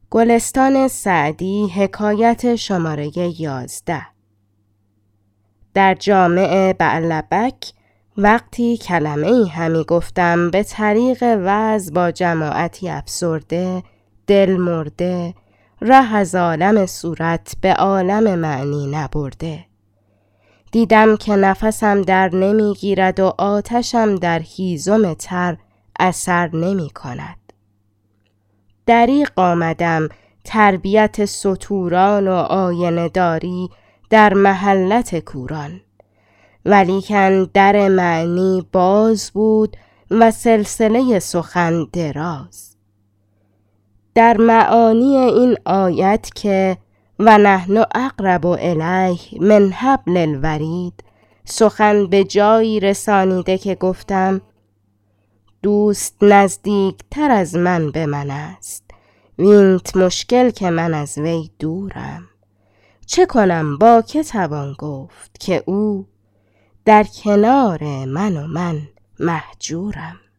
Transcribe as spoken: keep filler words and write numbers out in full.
گلستان سعدی حکایت شماره یازده. در جامع بعلبک وقتی کلمه ای همی گفتم به طریق وعظ با جماعتی افسرده، دل مرده، ره از عالم صورت به عالم معنی نبرده. دیدم که نفسم در نمی گیرد و آتشم در هیزم تر اثر نمی کند. دریغ آمدم تربیت ستوران و آینه داری در محلت کوران، ولیکن در معنی باز بود و سلسله سخن دراز. در معانی این آیت که و نحن اقرب الیه من حبل الورید سخن به جایی رسانیده که گفتم دوست نزدیک تر از من به من است، وینت مشکل که من از وی دورم. چه کنم با که توان گفت که او در کنار من و من مهجورم.